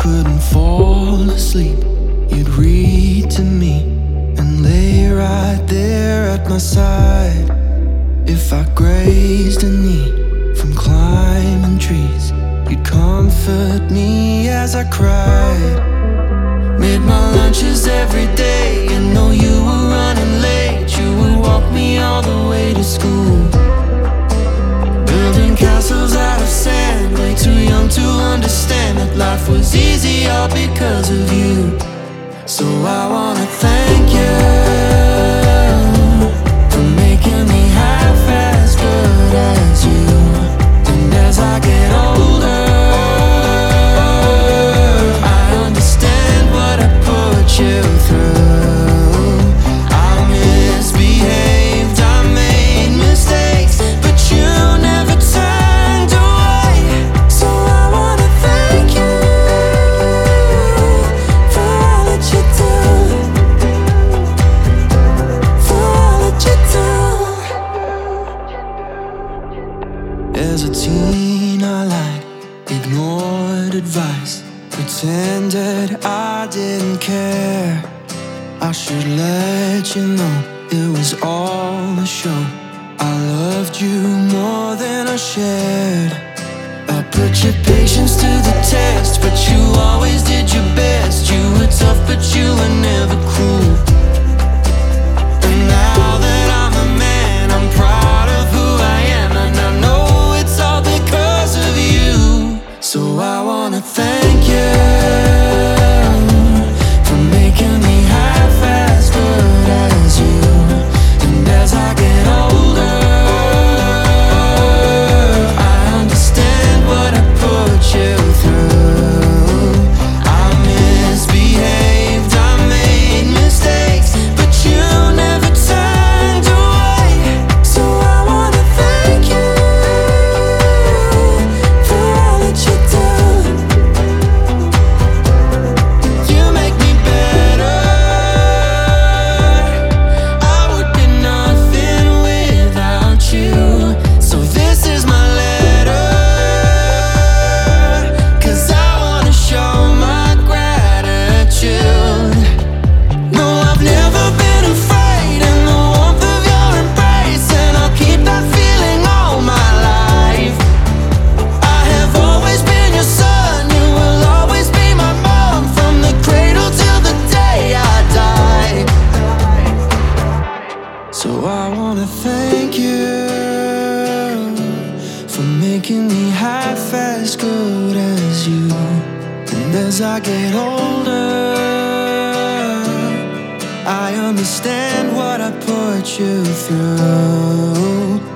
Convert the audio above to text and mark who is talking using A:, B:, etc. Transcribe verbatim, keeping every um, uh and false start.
A: couldn't fall asleep, you'd read to me and lay right there at my side. If I grazed a knee from climbing trees, you'd comfort me as I cried. Made my lunches every day, and though you were running late, you would walk me all the way to school. Building castles out of sand, way too young to understand that life was easy all because of you. So I wanna thank you for making me half as good as you. And as I get older, I understand what I put you through. I misbehaved, I made mistakes, but you never turned away. So I wanna thank you for all that you do, for all that you do. As a teen I lied, ignored advice, pretended I didn't care. I should let you know it was all a show. I loved you more than I shared. I put your patience to the test, but you always did your best. You were tough, but you were never cruel. And now that I'm a man, I'm proud of who I am, and I know it's all because of you. So I wanna thank you for making me half as good as you. And as I get older, I understand what I put you through. I misbehaved, I made mistakes, but you never turned away. So I wanna thank you for all that you do. You make me better. I would be nothing without you. So this is my letter, 'cause I wanna show my gratitude. No, I've never been afraid in the warmth of your embrace, and I'll keep that feeling all my life. I have always been your son, you will always be my mom, from the cradle till the day I die. So I wanna thank you for making me half as good as you. And as I get older, I understand what I put you through.